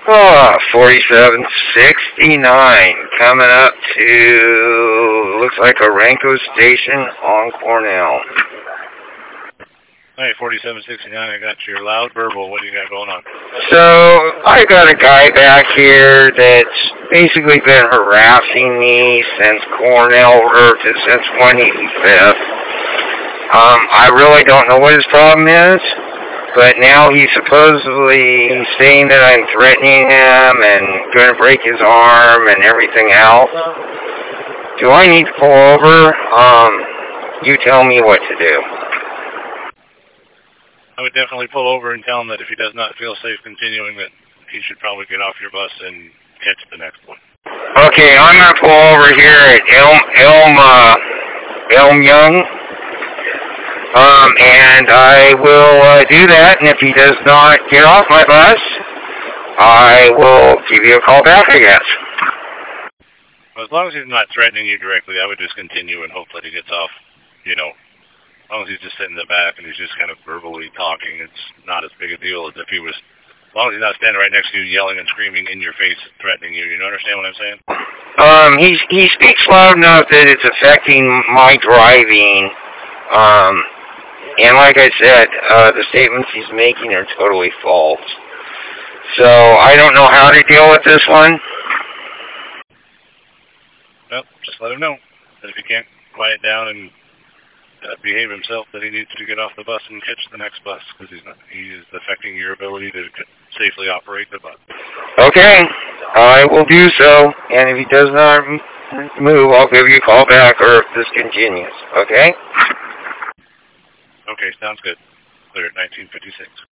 Oh, 4769, coming up to, looks like Aranco Station on Cornell. Hey, 4769, I got your loud verbal. What do you got going on? So, I got a guy back here that's basically been harassing me since Cornell, or since 185th. I really don't know what his problem is, but now he's supposedly saying that I'm threatening him and going to break his arm and everything else. Do I need to pull over? You tell me what to do. I would definitely pull over and tell him that if he does not feel safe continuing, that he should probably get off your bus and catch the next one. Okay, I'm going to pull over here at Elm Young, and I will do that, and if he does not get off my bus, I will give you a call back, I guess. Well, as long as he's not threatening you directly, I would just continue and hope that he gets off, as long as he's just sitting in the back and he's just kind of verbally talking, it's not as big a deal as if he was, as long as he's not standing right next to you yelling and screaming in your face, threatening you. You understand what I'm saying? He speaks loud enough that it's affecting my driving, and like I said, the statements he's making are totally false. So I don't know how to deal with this one. Well, just let him know that if he can't quiet down and behave himself, that he needs to get off the bus and catch the next bus, because he is affecting your ability to safely operate the bus. Okay, I will do so, and if he does not move, I'll give you a call back, or if this continues, okay? Okay, sounds good. Clear at 1956.